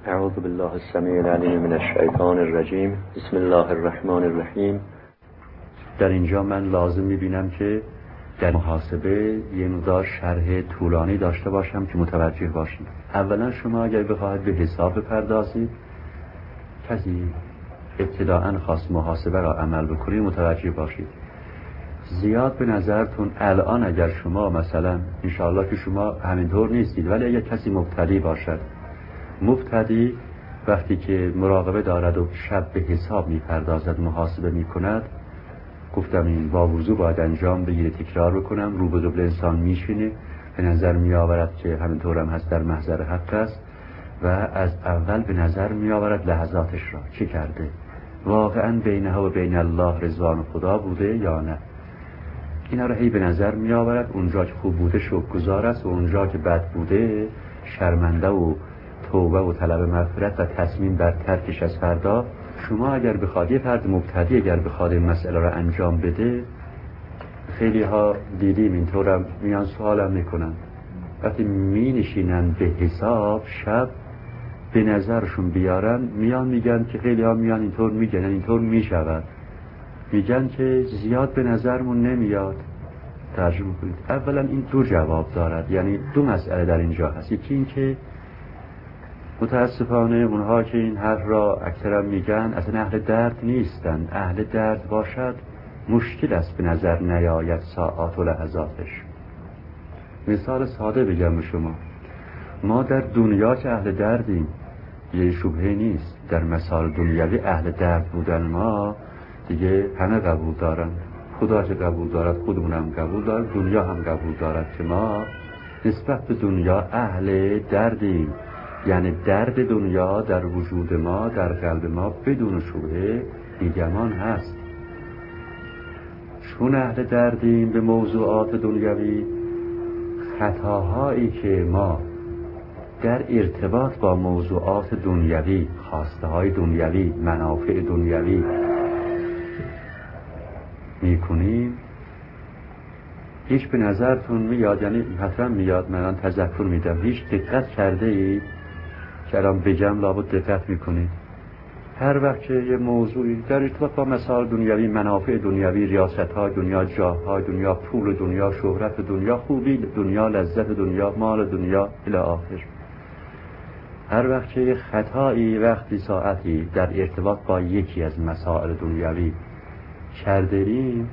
اعوذ بالله السمیع العلیم من الشیطان الرجیم. بسم الله الرحمن الرحیم. در اینجا من لازم میبینم که در محاسبه یه مقدار شرح طولانی داشته باشم که متوجه باشید. اولا شما اگر بخواهید به حساب بپردازید، کسی ابتداءً خواست محاسبه را عمل بکنید، متوجه باشید زیاد به نظرتون الان اگر شما مثلا انشاءالله که شما همینطور نیستید، ولی اگر کسی مبتدی باشد، مبتدی وقتی که مراقبه دارد و شب به حساب میپردازد، محاسبه میکند، گفتم این با وضو باید انجام بگیره، تکرار بکنم، رو به قبل انسان میشینه، به نظر میآورد که همینطور هم هست، در محضر حق است و از اول به نظر میآورد لحظاتش را چه کرده، واقعا بینه و بین الله رضوان خدا بوده یا نه. اینا را هی به نظر میآورد، اونجا که خوب بوده شکرگزار است و اونجا که بد بوده شرمنده و توبه و طلب مغفرت و تصمیم بر ترکش از فردا. شما اگر بخواد یه فرد مبتدی اگر بخواد این مسئله را انجام بده، خیلی ها دیدیم اینطورم میان سوالم میکنن، وقتی می نشینن به حساب شب به نظرشون بیارن، میان میگن که خیلی ها میان اینطور میگن، اینطور میشود، میگن که زیاد به نظرمون نمیاد. ترجمه کنید. اولا این دو جواب دارد، یعنی دو مسئله در اینجا هست. یکی این که متاسفانه اونها که این حرف را اکثرا میگن اصلا اهل درد نیستن. اهل درد باشد مشکل است به نظر نیاید ساعات و لحظاتش. مثال ساده بگم به شما، ما در دنیا که اهل دردیم، یه شبهه نیست، در مسائل دنیوی اهل درد بودن ما دیگه همه قبول دارن. خدا که قبول دارد، خودمون هم قبول دارد، دنیا هم قبول دارد که ما نسبت به دنیا اهل دردیم. یعنی درد دنیا در وجود ما، در قلب ما بدون شبهه بیگمان هست. چون اهل دردیم به موضوعات دنیوی، خطاهایی که ما در ارتباط با موضوعات دنیوی، خواسته های دنیوی، منافع دنیوی میکنیم، هیچ به نظرتون میاد، یعنی حتما میاد، من تذکر میدم، هیچ دقت کرده ای که الان بگم لابد دقت میکنید، هر وقت که یه موضوعی در ارتباط با مسائل دنیوی، منافع دنیوی، ریاست های دنیا، جاه های دنیا، پول دنیا، شهرت دنیا، خوبی دنیا، لذت دنیا، مال دنیا الی آخر، هر وقت که یه خطایی وقتی ساعتی در ارتباط با یکی از مسائل دنیوی کردیم،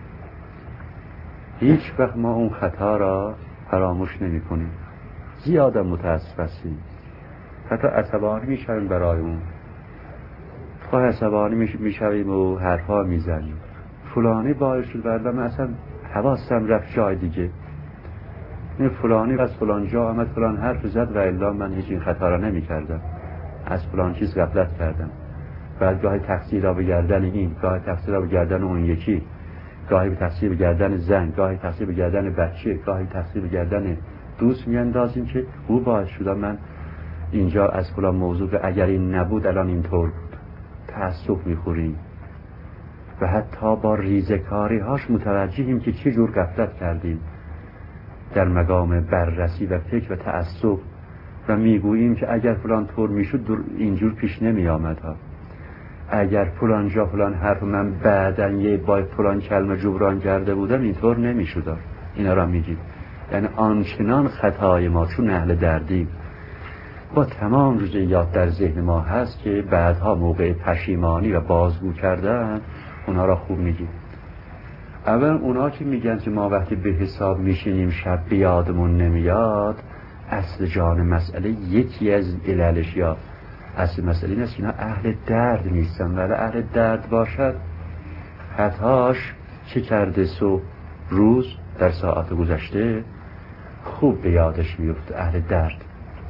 هیچ وقت ما اون خطا را فراموش نمی کنیم. زیادم متاسف هستیم، حتی عصبانی میشویم برای اون، خواه عصبانی میشویم و حرفا میزنیم، فلانی باعث شد و من اصلا حواسم رفت جای دیگه، این فلانی از فلان جا آمد فلان حرف زد و الا من هیچ این خطا را نمی کردم، از فلان چیز غفلت کردم. بعد گاهی تقصیر را به گردن این، گاهی تقصیر را به گردن اون یکی، گاهی به تقصیر به گردن زن، گاهی تقصیر به گردن بچه، گاهی تقصیر به گردن دوست میاندازیم که او باعث شد من اینجا از فلان موضوع، اگر این نبود الان اینطور بود. تأسف میخوریم و حتی با ریزکاری هاش متوجهیم که چه جور غفلت کردیم در مقام بررسی و فکر و تأسف، و میگوییم که اگر فلان طور میشد اینجور پیش نمی آمد ها. اگر فلان جا فلان حرف من بعدن یه با فلان کلمه جبران کرده بودم اینطور نمیشد. اینا را میگیم. یعنی آنچنان خطای ما چون اهل دردیم با تمام جزئیات در ذهن ما هست که بعدها موقع پشیمانی و بازگو کردن اونا را خوب میگیم. اول اونا که میگن که ما وقتی به حساب میشینیم شب بیادمون نمیاد، اصل جان مسئله یکی از عللش یا اصل مسئله این است که اینا اهل درد نیستن. ولی اهل درد باشد خطاش چه کرده صبح روز در ساعت گذشته خوب به یادش میفته، اهل درد.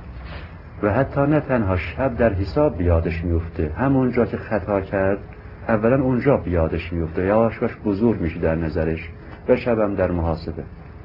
و حتی نه تنها شب در حساب به یادش میفته، همونجا که خطا کرد اولا اونجا به یادش میفته، یواش یواش بزرگ میشه در نظرش و شبم در محاسبه.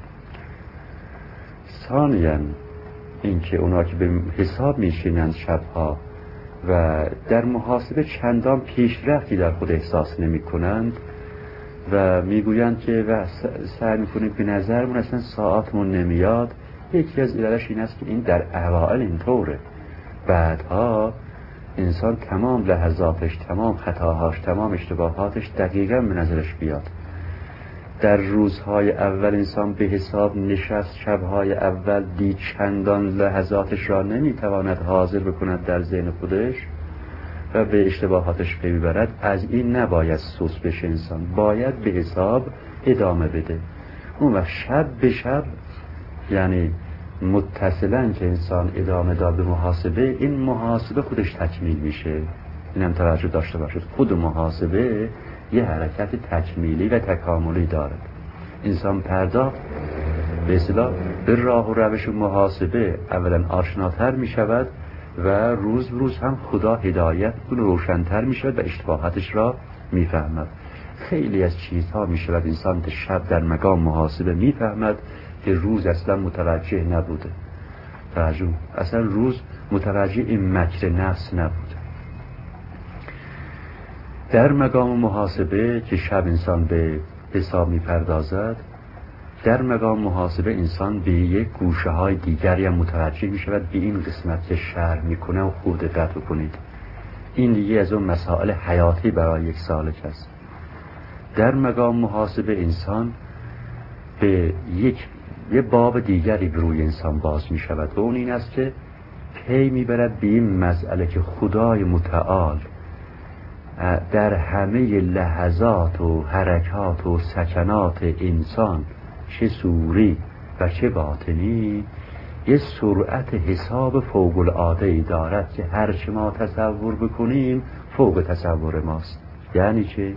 ثانیاً اینکه اونا که به حساب میشینند شبها و در محاسبه چندان پیشرفتی در خود احساس نمی کنند و میگویند که و سعی میکنیم به نظرمون اصلا ساعتمون نمیاد، یکی از علتش این است که این در اوائل اینطوره، بعدها انسان تمام لحظاتش، تمام خطاهاش، تمام اشتباهاتش دقیقاً به نظرش بیاد. در روزهای اول انسان به حساب نشست، شبهای اول دید چندان لحظاتش را نمیتواند حاضر بکند در ذهن خودش و به اشتباهاتش پی ببرد. از این نباید سوس بشه انسان، باید به حساب ادامه بده. اون وقت شب به شب، یعنی متصلاً که انسان ادامه داد به محاسبه، این محاسبه خودش تکمیل میشه. اینم توجه داشته باشید، خود محاسبه یه حرکت تکمیلی و تکاملی دارد. انسان پرداخت به اصطلاح به راه و روش محاسبه اولا آشناتر می شود و روز روز هم خدا هدایت اون روشنتر می شود و اشتباهاتش را می فهمد. خیلی از چیزها می شود انسان شب در مقام محاسبه می فهمد که روز اصلا متوجه نبوده. توجه، اصلا روز متوجه این مکر نفس نبوده. در مقام محاسبه که شب انسان به حساب می پردازد، در مقام محاسبه انسان به یک گوشه های دیگری هم متوجه می شود. به این قسمت که شرح می کنه و خوب دقت بکنید، این دیگه از اون مسائل حیاتی برای یک سالک است. در مقام محاسبه انسان به یه باب دیگری به روی انسان باز می شود و اون این است که پی می برد به این مسئله که خدای متعال در همه لحظات و حرکات و سکنات انسان، چه صوری و چه باطنی، یه سرعت حساب فوق العاده دارد که هر چه ما تصور بکنیم فوق تصور ماست. یعنی چه؟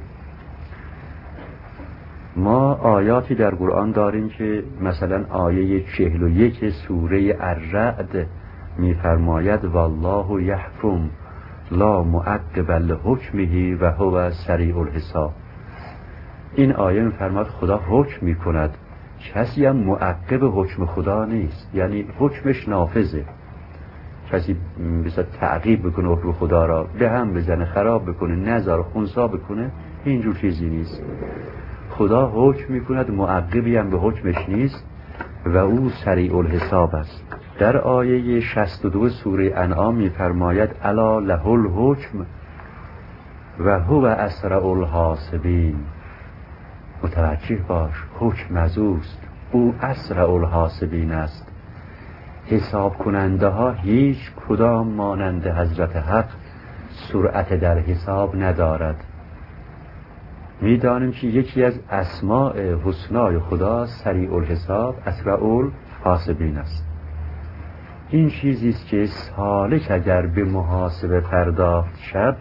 ما آیاتی در قرآن داریم که مثلا آیه 41 سوره الرعد می‌فرماید والله یحکم لا معقب لحکمه و هو سریع الحساب. این آیه می‌فرماید خدا حکم می‌کند، کسی هم معقب حکم خدا نیست، یعنی حکمش نافذه. کسی مثلا تعقیب بکنه حکم خدا را، به هم بزنه، خراب بکنه، نذاره، خنثی بکنه، اینجور چیزی نیست. خدا حکم می‌کند، معقبی هم به حکمش نیست و او سریع الحساب است. در آیه 62 سوره انعام می‌فرماید الا له الحکم و هو اسرع الحاسبین. متوجه باش، حکم از اوست، او اسرع الحاسبین است. حساب کننده ها هیچ کدام مانند حضرت حق سرعت در حساب ندارد. میدانیم که یکی از اسماء حسنای خدا سریع الحساب، اسرع الحاسبین است. این چیزی است که سالک اگر به محاسبه پرداخت شب،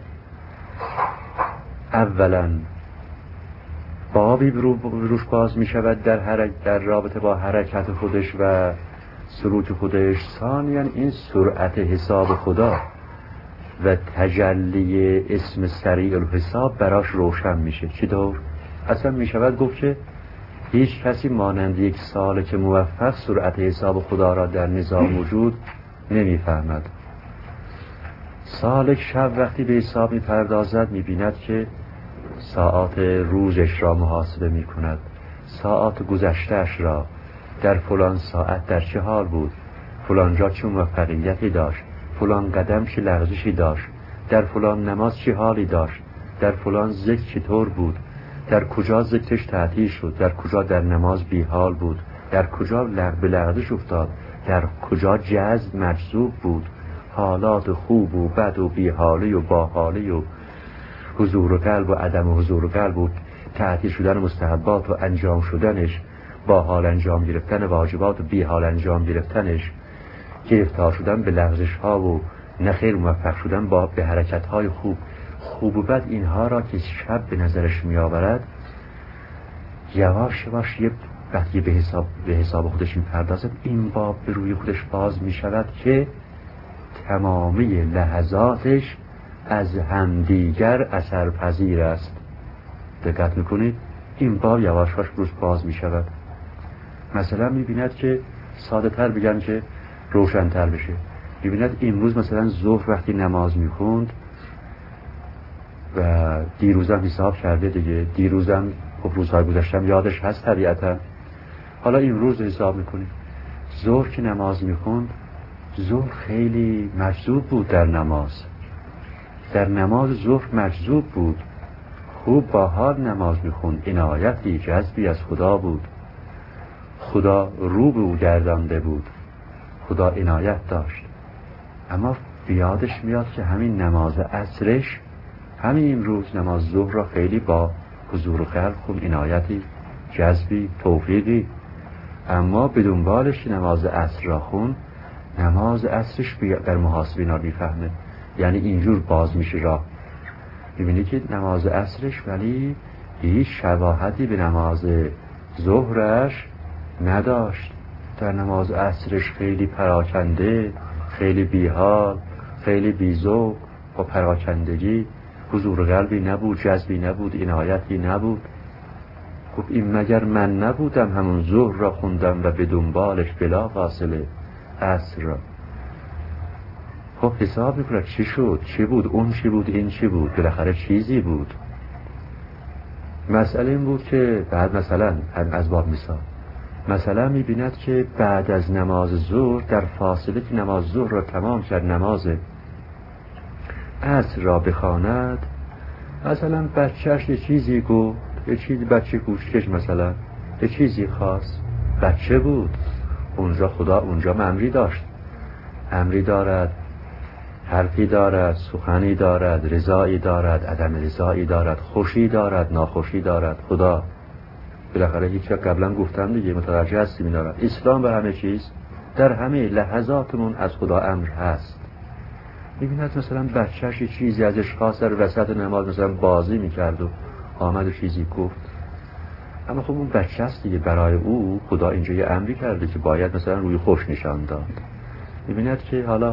اولا بابی روش باز می شود در رابطه با حرکت خودش و سلوک خودش. ثانیاً این سرعت حساب خدا و تجلی اسم سریع الحساب براش روشن میشه. چی دور؟ اصلا می شود گفت که هیچ کسی مانند یک سالک موفق سرعت حساب خدا را در نظام وجود نمیفهمد. سالک شب وقتی به حساب می پردازد می بیند که ساعات روزش را محاسبه می کند، ساعات گذشتهش را، در فلان ساعت در چه حال بود، فلان جا چه موفقیتی داشت، فلان قدم چه لغزشی داشت، در فلان نماز چه حالی داشت، در فلان ذکر چطور بود، در کجا ذکرش تعطیل شد، در کجا در نماز بیحال بود، در کجا به لغزش افتاد، در کجا جذب مجذوب بود، حالات خوب و بد و بیحالی و باحالی و حضور قلب و عدم حضور قلب و تعطیل شدن مستحبات و انجام شدنش، با حال انجام گرفتن واجبات و بی حال انجام گرفتنش، گرفتار شدن به لغزش ها و نخیر موفق شدن به حرکت های خوب و بد، اینها را که شب به نظرش می آورد، یواش یواش وقتی به حساب خودش می پردازد، این باب به روی خودش باز می شود که تمامی لحظاتش از همدیگر اثرپذیر است. دقت میکنید؟ این باب یواش یواش روش باز می شود. مثلا می بیند که ساده تر بگن که روشن تر بشه، می بیند امروز مثلا ظهر وقتی نماز می خوند و دیروزم حساب کرده دیگه، دیروزم خب روزهای گذشتم یادش هست طبیعتا، حالا امروز حساب میکنه. ظهر که نماز می خوند، ظهر خیلی مجذوب بود در نماز، در نماز ظهر مجذوب بود، خوب با حال نماز میخوند، عنایتی جذبی از خدا بود، خدا رو به او گردانده بود، خدا عنایت داشت. اما بیادش میاد که همین نماز عصرش، همین روز نماز ظهر را خیلی با حضور قلب خون، عنایتی جذبی توفیقی، اما به دنبالش نماز عصر را خون، نماز عصرش در محاسبه اینا میفهمه، یعنی اینجور باز میشه راه. میبینی که نماز عصرش ولی هیچ شباهتی به نماز ظهرش نداشت. در نماز عصرش خیلی پراکنده، خیلی بیحال، خیلی بیذوق، با پراکندگی، حضور قلبی نبود، جذبی نبود، عنایتی نبود. خب این مگر من نبودم همون ظهر را خوندم و به دنبالش بلا فاصله عصر را؟ خب حساب میکنه چی شد، چی بود، اون چی بود، این چی بود، بالاخره چیزی بود. مسئله این بود که بعد مثلا از باب مثلا میبیند که بعد از نماز ظهر، در فاصله که نماز ظهر را تمام کرد، نماز عصر را بخواند، مثلا بچهش یه چیزی گفت، یه چیزی، بچه گوشکش مثلا یه چیزی خواست، بچه بود اونجا، خدا اونجا امری داشت، امری دارد، حرفی دارد، سخنی دارد، رضایی دارد، عدم رضایی دارد، خوشی دارد، ناخوشی دارد. خدا بالاخره هیچ قبلا گفتم دیگه، متوجه هستی می‌دارد اسلام به همه چیز، در همه لحظاتمون از خدا امر هست. می‌بیند مثلا بچه‌ش یه چیزی ازش خواست، در وسط نماز مثلا بازی می‌کرد و آمد و چیزی گفت، اما خب اون بچه است دیگه، برای او خدا اینجا یه امری کرده که باید مثلا روی خوش نشان داد. می‌بیند که حالا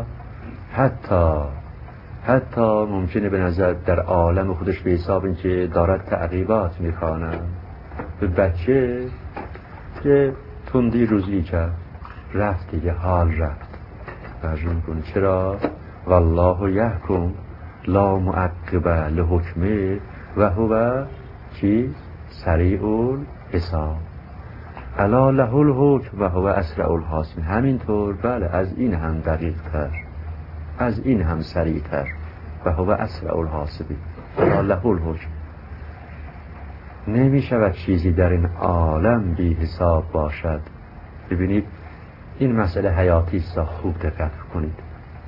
حتی ممکنه به نظر در عالم خودش به حساب این که دارد تعقیبات میخوانم، به بچه که تندی روزی کرد، رفت دیگه، حال رفت. ترجمه کنه چرا؟ والله یحکم لا معقب لحکمه و هو چی؟ سریع الحساب. الا له الحکم و هو اسرع الحاسب. همینطور بله، از این هم دقیق تر، از این هم سریع تر، و هو اسرع الحاسب. الا له الحکم. نمی شود چیزی در این عالم بی حساب باشد. ببینید این مسئله حیاتی است، خوب دقت کنید.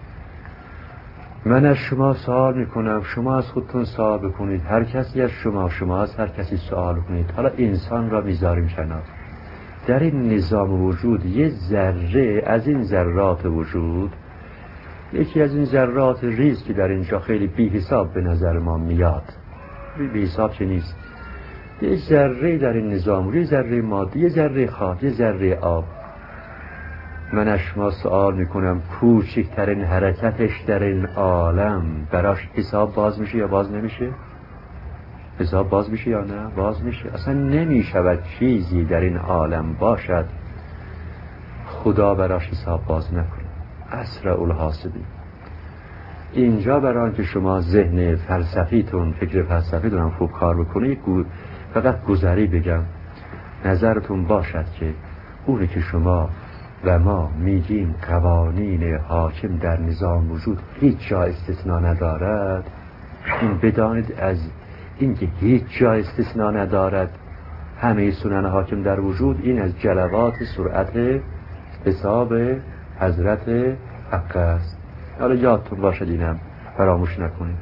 من از شما سوال میکنم، شما از خودتون سوال بکنید، هر کسی از شما از هر کسی سوال کنید. حالا انسان را میذاریم کنار، در این نظام وجود یه ذره از این ذرات وجود، یکی از این ذرات ریز که در اینجا خیلی بی حساب به نظر ما میاد، بی حساب چه نیست، یه ذره در این نظام، یه ذره مادی، یه ذره خاک، یه ذره آب. من از شما سوال میکنم کوچکترین حرکتش در این عالم براش حساب باز میشه یا باز نمیشه؟ حساب باز میشه یا نه؟ باز میشه. اصلا نمیشود چیزی در این عالم باشد خدا براش حساب باز نکنه. اسرع الحاسبین. اینجا برای آنکه شما ذهن فلسفیتون، فکر فلسفیتون هم خوب کار بکنه، فقط گذری بگم، نظرتون باشد که اونی که شما و ما میگیم قوانین حاکم در نظام وجود هیچ جا استثناء ندارد، این بدانید از اینکه هیچ جا استثناء ندارد، همه سنن حاکم در وجود، این از جلوات سرعت حساب حضرت حق است. حالا یادتون باشد، اینم فراموش نکنید.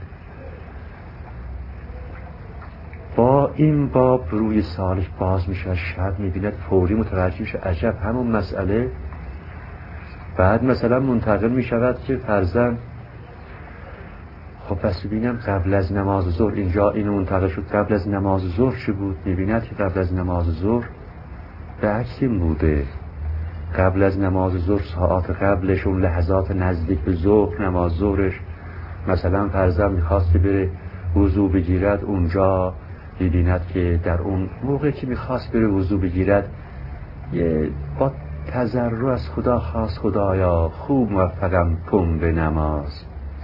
با این باب روی سالش باز میشه، شب میبیند فوری متوجه میشه عجب همون مسئله. بعد مثلا منتقل میشود که فرزند خب پس ببینم قبل از نماز ظهر، اینجا اینو منتقل شد، قبل از نماز ظهر چی بود؟ میبیند که قبل از نماز ظهر به عکس این بوده. قبل از نماز ظهر، ساعات قبلش، اون لحظات نزدیک به ظهر، نماز ظهرش، مثلا فرزند میخواست که بره وضو بگیرد، اونجا میبیند که در اون موقع که میخواست بره وضو بگیرد یه با تضرع از خدا خواست، خدایا خوب موفقم کن به نماز.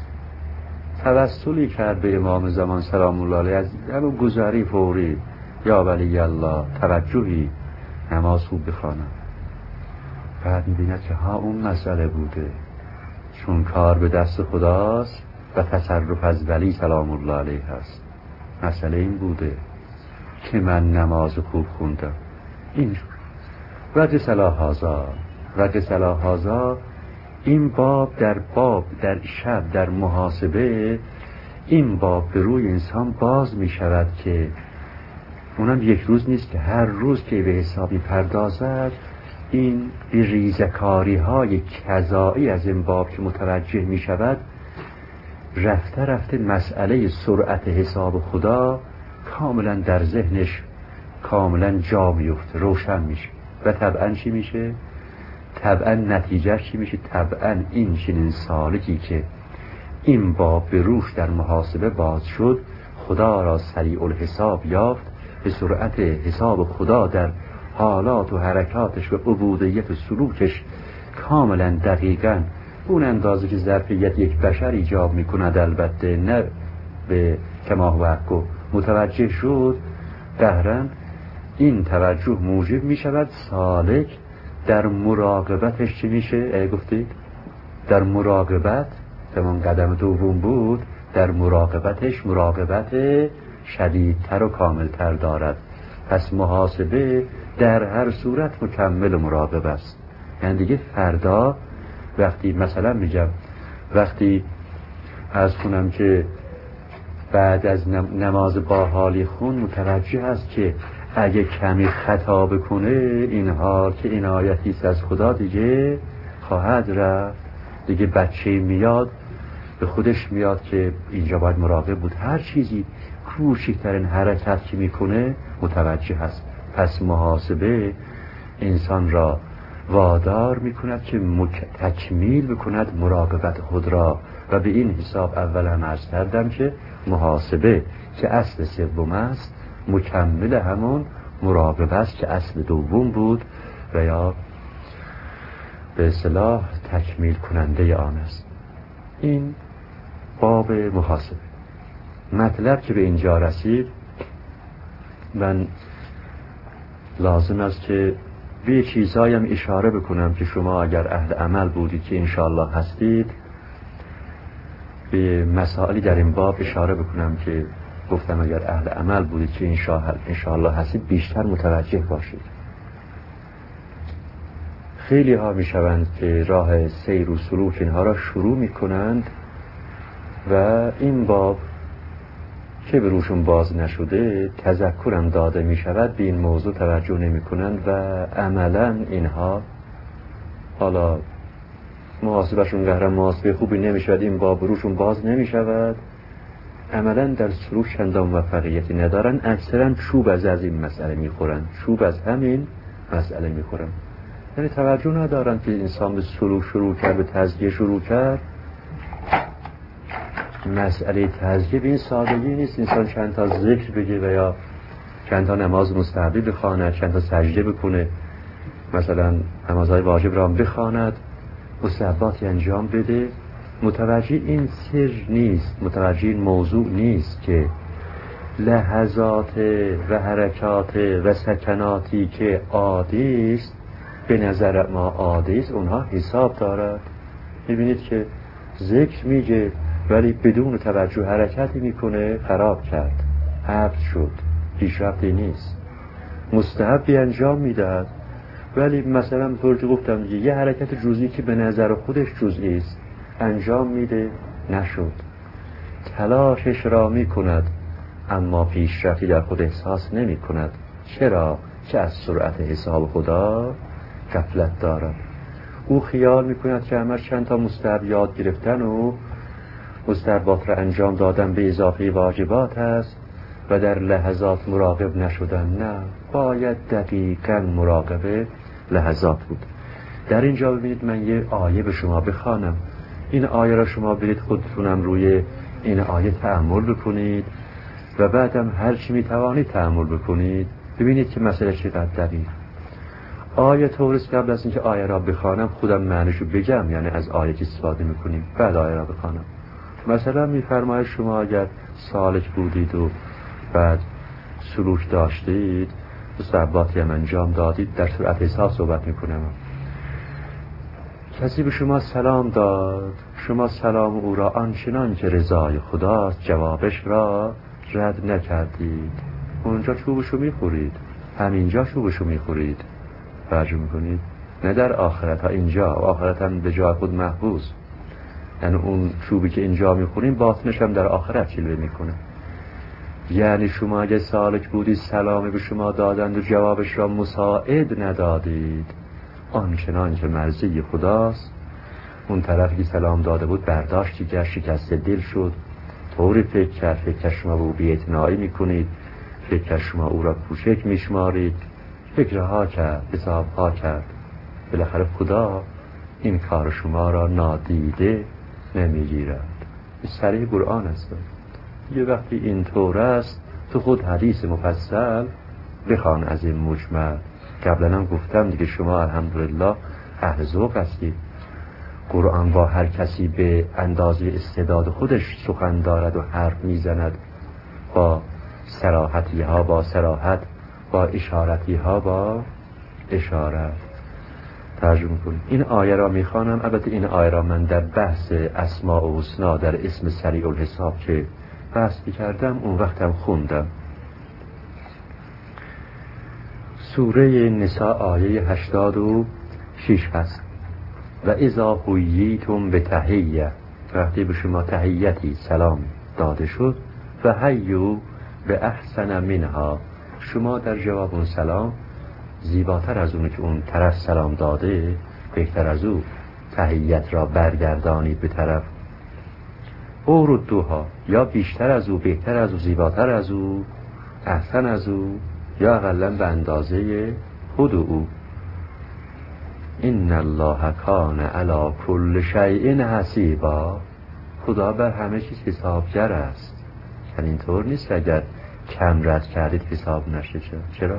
توسلی کرد به امام زمان سلام الله علیه، از همون گذاری فوری، یا ولی الله توجهی نماز خوب بخوانم. بعد میبیند که ها اون مسئله بوده، چون کار به دست خداست و تصرف از ولی سلام الله علیه هست. مسئله این بوده که من نماز خوب خوندم. این رد صلاح هازا این باب در شب در محاسبه این باب به روی انسان باز می شود که اونم یک روز نیست که هر روز که به حسابی پردازد این ریزکاری های کذایی از این باب که متوجه می شود رفته رفته مسئله سرعت حساب خدا کاملا در ذهنش کاملا جا میفته، روشن میشه و طبعا چی میشه؟ طبعا نتیجهش چی میشه؟ طبعا این چنین سالکی که این باب به روش در محاسبه باز شد خدا را سریع الحساب یافت، به سرعت حساب خدا در حالات و حرکاتش و عبودیت و سلوکش کاملا دقیقاً اون اندازه که ظرفیت یک بشر ایجاب میکند، البته نه به کماه وحکو متوجه شد، قهرن این توجه موجب میشود سالک در مراقبتش چی میشه؟ گفتید در مراقبت تمام قدم دوم بود، در مراقبتش مراقبت شدیدتر و کاملتر دارد. پس محاسبه در هر صورت مکمل مراقبه است. یعنی دیگه فردا وقتی مثلا میگم وقتی از خونم که بعد از نماز با حالی خون متوجه هست که اگه کمی خطا بکنه این حال که این آیتی از خدا دیگه خواهد رفت، دیگه بچه میاد به خودش میاد که اینجا باید مراقب بود، هر چیزی کوچکترین حرکت که میکنه متوجه هست. پس محاسبه انسان را وادار میکند که تکمیل بکند مراقبت خود را و به این حساب اولا عرض کردم که محاسبه که اصل سوم است مکمل همون مراقبه است که اصل دوم بود و یا به اصطلاح تکمیل کننده آن است. این باب محاسبه. مطلب که به اینجا رسید من لازم است که به چیزهایم اشاره بکنم که شما اگر اهل عمل بودید که انشاءالله هستید به مسائلی در این باب اشاره بکنم که گفتم اگر اهل عمل بودید که انشاءالله هستید بیشتر متوجه باشید. خیلی ها می شوند که راه سیر و سلوک اینها را شروع می کنند و این باب که به روشون باز نشده تذکرم داده می شود به این موضوع توجه نمی کنند و عملا اینها حالا محاسبشون قهرم محاسبه خوبی نمی شود، این باب روشون باز نمی شود، عملا در سلوک چندان موفقیتی ندارن، اکثرا چوب از این مسئله می خورن، چوب از همین مسئله می خورن. یعنی توجه ندارن که انسان به سلوک شروع کرد، به تزکیه شروع کرد. مسئله تزکیه به این سادگی نیست انسان چند تا ذکر بگه و یا چند تا نماز مستحبی بخواند، چند تا سجده بکنه، مثلا نمازهای واجب را بخواند، مستحباتی انجام بده. متوجه این سر نیست، متوجه این موضوع نیست که لحظات و حرکات و سکناتی که عادی است، به نظر ما عادی است، اونها حساب دارد. میبینید که ذکر میگه ولی بدون توجه حرکتی میکنه، خراب کرد، حبس شد، پیشرفتی نیست. مستحبی انجام میدهد ولی مثلا طور که گفتم یه حرکت جزئی که به نظر خودش جزئی است انجام میده، نشد. تلاشش را میکند اما پیشرفتی در خود احساس نمی کند. چرا؟ که از سرعت حساب خدا غفلت دارد. او خیال میکند که همش چند تا مستحب یاد گرفتن و مستحبات را انجام دادن به اضافه واجبات است و در لحظات مراقب نشدن. نه، باید دقیقاً مراقبه لحظات بود. در اینجا ببینید من یه آیه به شما بخوانم، این آیه را شما برید خودتونم روی این آیه تأمل بکنید و بعدم هر چی میتوانید تأمل بکنید، ببینید که مسئله چقدر دقیق. آیه طورست قبل از اینکه آیه را بخوانم خودم معنیشو بگم، یعنی از آیه که استفاده میکنیم بعد آیه را بخوانم. مثلا میفرماید شما اگر سالک بودید و بعد سلوک داشتید، مستحباتی هم انجام دادید، در صورت حساب صحبت میکنم. کسی به شما سلام داد، شما سلام او را آنچنان که رضای خداست جوابش را رد نکردید. اونجا چوبشو میخورید، همینجا چوبشو میخورید. توجه میکنید؟ نه در آخرت ها، اینجا آخرت هم به جای خود محفوظ. یعنی اون چوبی که اینجا میخوریم باطنش هم در آخرت جلوه میکنه. یعنی شما اگه سالک بودید سلامی به شما دادند و جوابش را مساعد ندادید، آنچنان که مرضی خداست. اون طرفی که سلام داده بود برداشتی که شکست دل شد، طوری فکر کرد شما به او بی‌اعتنایی میکنید، فکر شما او را کوچک میشمارید، فکرها کرد، حسابها کرد. بالاخره خدا این کار شما را نادیده نمیگیرد. این صریح قرآن است. یه وقتی این طور است تو خود حدیث مفصل بخوان از این مجمل. قبلا هم گفتم دیگه، شما الحمدلله اهل ذوق هستید. قرآن با هر کسی به اندازه استعداد خودش سخن دارد و حرف میزند، با صراحتی ها با صراحت، با اشارتی ها با اشارت. ترجمه کنید. این آیه را میخوانم. البته این آیه را من در بحث اسماء و حسنا در اسم سریع الحساب که بحث کردم اون وقتم خوندم. سوره نساء آیه 86 هست. و اذا حییتم بتحیه، وقتی به شما تحیتی سلام داده شد، و حیو به احسن منها، شما در جواب اون سلام زیباتر از اون که اون طرف سلام داده، بهتر از او تحیت را برگردانید به طرف. او ردوها، یا بیشتر از او، بهتر از او، زیباتر از او، احسن از او، یا اقلا به اندازه خود او. ان الله کان علی کل شیء حسیبا، خدا بر همه چیز حسابگر است. یعنی اینطور نیست اگر کم رد کردید حساب نشه. چرا؟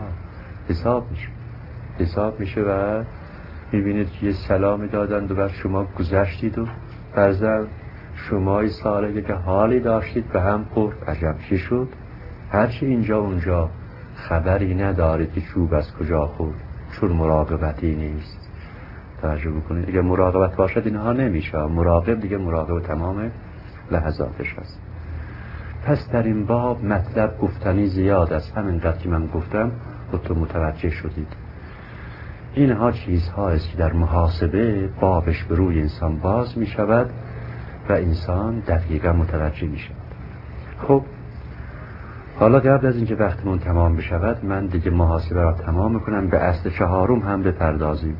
حساب میشه و میبینید که یه سلامی دادند و بعد شما گذشتید و فرضاً شمای سالگه که حالی داشتید به هم خورد. عجب چی شد؟ هرچی اینجا اونجا خبری ندارید که چوب از کجا خورد، چون مراقبتی نیست. توجه بکنید، دیگه مراقبت باشد اینها نمیشه. مراقب دیگه مراقب تمام لحظاتش هست. پس در این باب مطلب گفتنی زیاد است. همینقدر که من گفتم خودتون متوجه شدید. اینها چیزها است که در محاسبه بابش به روی انسان باز می شود و انسان دقیقا متوجه می شود. خب حالا قبل از اینکه وقتمون تمام بشود من دیگه محاسبه را تمام میکنم، به اصل چهارم هم بپردازیم.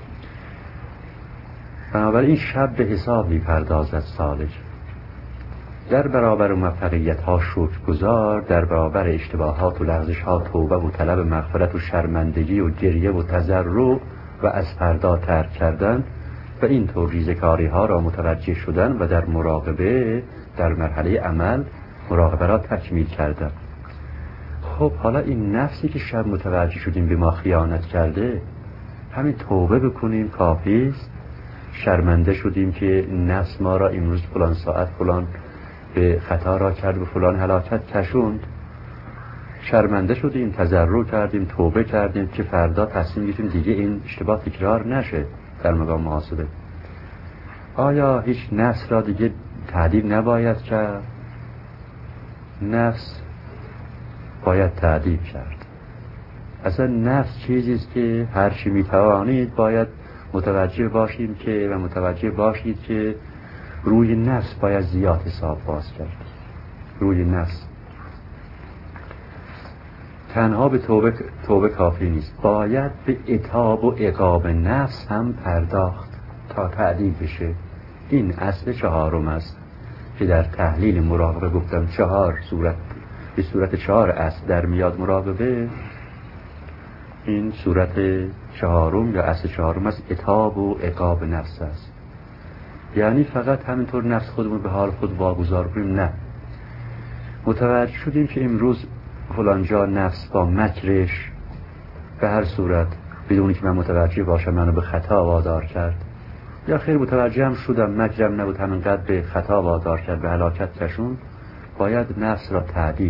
بنابراین این شب به حساب میپردازد سالک. در برابر موفقیت ها شکرگزار، در برابر اشتباهات و لغزش ها توبه و طلب مغفرت و شرمندگی و گریه و تضرع و از فردا ترک کردن و اینطور ریزکاری ها را متوجه شدن و در مراقبه، در مرحله عمل مراقبه را تکمیل کردن. خب حالا این نفسی که شب متوجه شدیم به ما خیانت کرده، همین توبه بکنیم کافی است. شرمنده شدیم که نفس ما را امروز فلان ساعت فلان به خطا را کرد و فلان هلاکت کشوند. شرمنده شدیم، تضرع کردیم، توبه کردیم که فردا تصمیم گرفتیم دیگه این اشتباه تکرار نشه. در مقام محاسبه آیا هیچ نفس را دیگه تعدیل نباید کرد؟ نفس باید تعدیل کرد. اصلا نفس چیزیست که هر چی میتوانید باید متوجه باشیم که و متوجه باشید که روی نفس باید زیاد حساب باز کرد. روی نفس تنها به توبه کافی نیست، باید به عتاب و عقاب نفس هم پرداخت تا تعدیل بشه. این اصل چهارم است که در تحلیل مراقبه گفتم به صورت 4 اصل در میاد مراقبه. این صورت چهارم یا اصل چهارم است، عتاب و عقاب نفس است. یعنی فقط همینطور نفس خودمون به حال خود واگذار کنیم؟ نه، متوجه شدیم که امروز فلان جا نفس با مکرش به هر صورت بدونی که من متوجه باشم منو به خطا وادار کرد، یا خیر متوجه هم شدم مکرم نبود همینقدر به خطا وادار کرد، به هلاکت کشون. باید نفس را تعدیب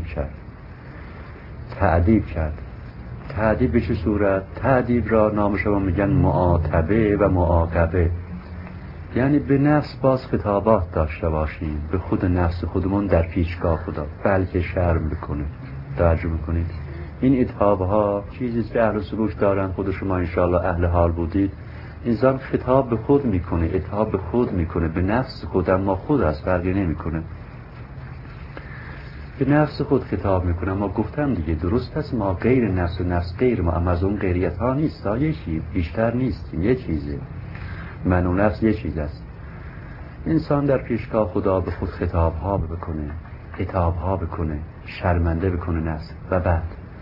کرد. تعدیب به چه صورت؟ تعدیب را نامش رو میگن معاتبه و معاقبه. یعنی به نفس باز خطابات داشته باشیم، به خود نفس خودمون در پیشگاه خدا، بلکه شرم بکنه. توجه میکنید این اتحاب ها چیزیست که اهل سلوک دارن، خود شما انشاءالله اهل حال بودید. انسان خطاب به خود میکنه، اتحاب به خود میکنه، به نفس خود، اما خود از فرقی نمیکنه، به نفس خود خطاب میکنه. ما گفتم دیگه درست است، ما غیر نفس و نفس غیر ما، اما از اون غیریت ها نیست، یکی بیشتر نیستیم، یه چیزه، من و نفس یه چیز است. انسان در پیشگاه خدا به خود خطاب ها بکنه، اتحاب ها بکنه، شرمنده بکنه نفس، و بعد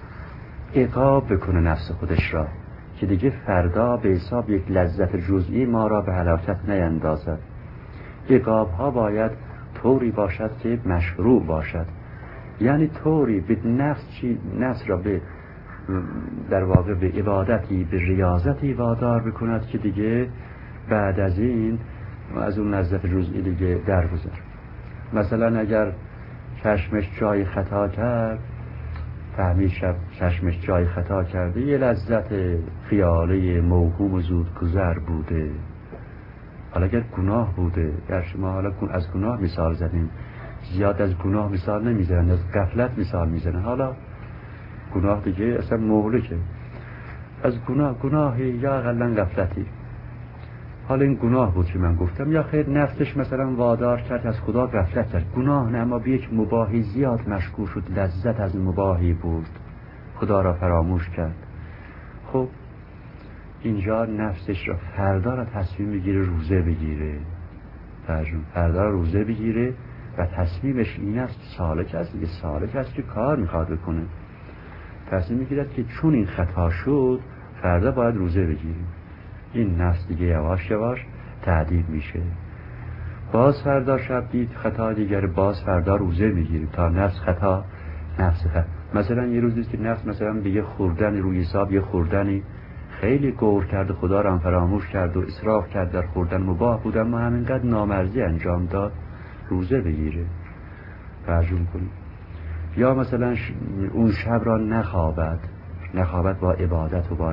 عقاب بکنه نفس خودش را که دیگه فردا به حساب یک لذت جزئی ما را به هلاکت نیندازد. عقاب ها باید طوری باشد که مشروع باشد، یعنی طوری به نفس را به در واقع به عبادتی، به ریاضتی وادار بکند که دیگه بعد از این از اون لذت جزئی دیگه درگذر. مثلا اگر چشمش جای خطا کرد، فهمید چشمش جای خطا کرده، یه لذت خیالی موهوم و زودگذر بوده. حالا اگر گناه بوده، در شما حالا از گناه مثال زدیم، زیاد از گناه مثال نمیزنن، از غفلت مثال میزنن. حالا گناه دیگه اصلا مهلکه، از گناهی یا اقلا غفلتی. حالا این گناه بود که من گفتم، یا خیر نفسش مثلا وادار کرد از خدا غفلت کرد، گناه نه، اما به یک مباحی زیاد مشغول شد، لذت از مباحی بود، خدا را فراموش کرد. خب اینجا نفسش را فردا را تصمیم بگیره روزه بگیره، فردا روزه بگیره و تصمیمش این است، سالک است دیگه، سالک است که کار میخواد بکنه، تصمیم میگیرد که چون این خطا شد فردا باید روزه بگیریم. این نفس دیگه یواش یواش تعدیل میشه. باز فردا شب دید خطا دیگر، باز فردا روزه میگیریم تا نفس خطا. مثلا یه روزی که نفس مثلا به یه خوردن روی حساب یه خوردنی خیلی گور کرد، خدا را هم فراموش کرد و اسراف کرد در خوردن، مباح بود اما همینقدر نامرزی انجام داد، روزه بگیره، ترجمه کنیم. یا مثلا اون شب را نخوابد با عبادت و با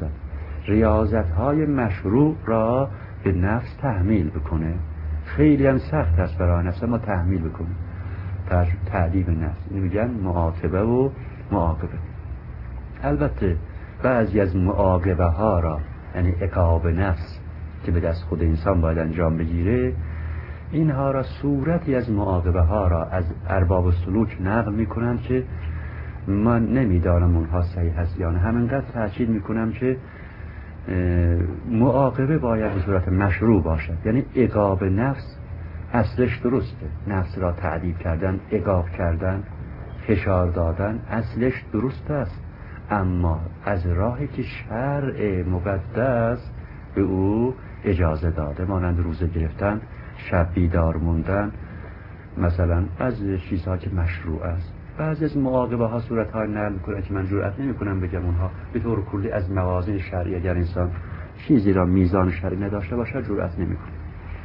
ریاضت های مشروع را به نفس تحمیل بکنه. خیلی هم سخت است برای نفس، ما تحمیل بکنه، تعدیب نفس. این میگن معاتبه و معاقبه. البته بعضی از معاقبه ها را، یعنی عقاب نفس که به دست خود انسان باید انجام بگیره، اینها را صورتی از معاقبه ها را از ارباب سلوک نقل میکنند که من نمیدانم اونها صحیح هست یا نه، همینقدر تأکید میکنم که معاقبه باید به صورت مشروع باشد. یعنی عقاب نفس اصلش درسته، نفس را تعذیب کردن، عقاب کردن، فشار دادن اصلش درست است، اما از راهی که شرع مقدس به او اجازه داده، مانند روزه گرفتن، شب بیدار موندن، مثلا از چیزها که مشروع است. بعضی از معاقبه ها صورت های نقل میکنه که من جرئت نمی کنم بگم اونها به طور کلی از موازین شرعی، اگر انسان چیزی را میزان شرعی نداشته باشه جرئت نمی کنه.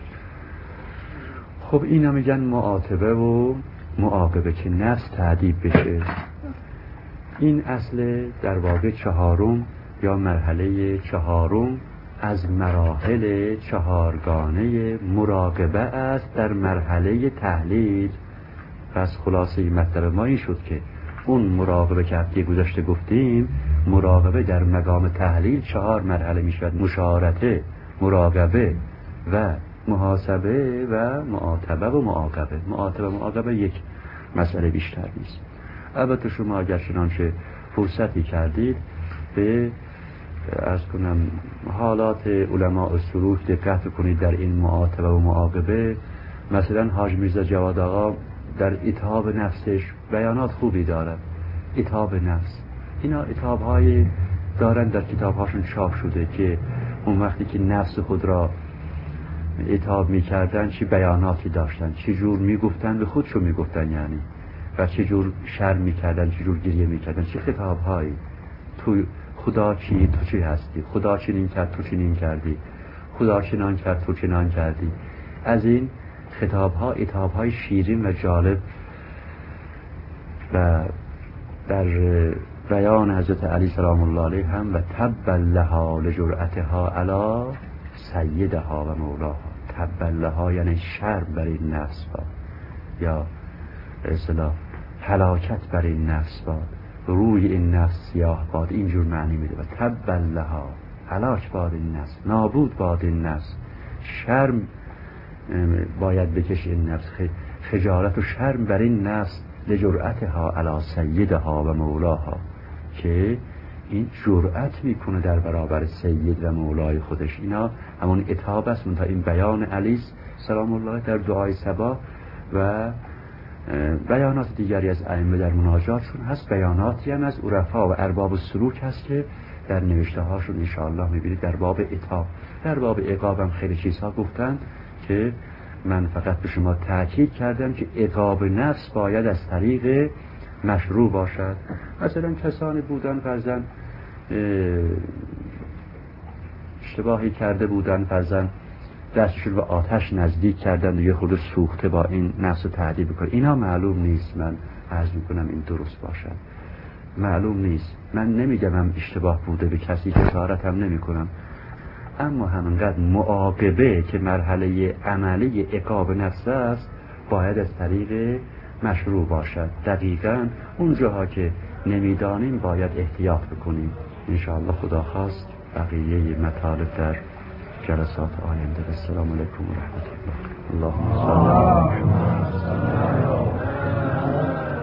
خب اینا میگن معاتبه و معاقبه که نفس تعذیب بشه. این اصل در واقع چهارم یا مرحله چهارم از مراحل چهارگانه مراقبه است در مرحله تحلیل. پس خلاصه مطلب ما این شد که اون مراقبه که هفته گذشته گفتیم، مراقبه در مقام تحلیل 4 مرحله می شود: مشارطه، مراقبه و محاسبه و معاتبه و معاقبه. معاتبه و معاقبه یک مسئله بیشتر نیست. البته شما اگر چنانچه فرصتی کردید به عرض کنم حالات علماء سلوک دقت کنید در این معاتبه و معاقبه. مثلا حاج میرزا جواد آقا در اتحاب نفسش بیانات خوبی دارد. اتحاب نفس، اینا اتحاب های دارن در کتاب هاشون چاپ شده که اون وقتی که نفس خود را اتحاب میکردن چی بیاناتی داشتن، چی جور میگفتن، به خودشو میگفتن یعنی، و چه جور شر میکردن، چه جور گریه میکردن، چه خطاب هایی. تو خدا چی، تو چی هستی، خدا چنین کرد تو چنین کردی، خدا چنان کرد تو چنان کردی. از این خطاب ها اتحاب های شیرین و جالب و در بیان حضرت علی سلام الله علیه هم و تبا لها لجرأتها علی سیدها و مولاها. تبلها یعنی شرم بر این نفس باد، یا به اصطلاح هلاکت بر این نفس باد، روی این نفس سیاه باد، اینجور معنی میده. و تبلها، هلاک باد این نفس، نابود باد این نفس، شرم باید بکش این نفس، خجالت و شرم بر این نفس، لجرأتها علی سیدها و مولاها، که این جرأت میکنه در برابر سید و مولای خودش. اینا همون عتاب است، منتها این بیان علی سلام الله در دعای صباح و بیانات دیگری از ائمه در مناجاتشون هست، بیاناتی هم از عرفا و ارباب السلوک هست که در نوشته هاشون ان شاء الله میبینید در باب عتاب. در باب عقاب هم خیلی چیزها گفتن که من فقط به شما تاکید کردم که عقاب نفس باید از طریق مشروع باشد. مثلا کسانی بودن فرضاً اشتباهی کرده بودن، فرضاً دستشون به آتش نزدیک کردن و یه خود سوخته با این نفس رو تعدیل بکنه، اینا معلوم نیست. من عرض میکنم این درست باشد، معلوم نیست. من نمیگم هم اشتباه بوده، به کسی جسارت هم نمی کنم، اما همانقدر معاقبه که مرحله عملی عقاب نفس است باید از طریق مشروع باشد. دقیقاً اون جاها که نمیدانیم باید احتیاط بکنیم. انشاءالله خدا خواست بقیه مطالب در جلسات آینده. السلام علیکم و رحمت الله. اللهم صل علی محمد.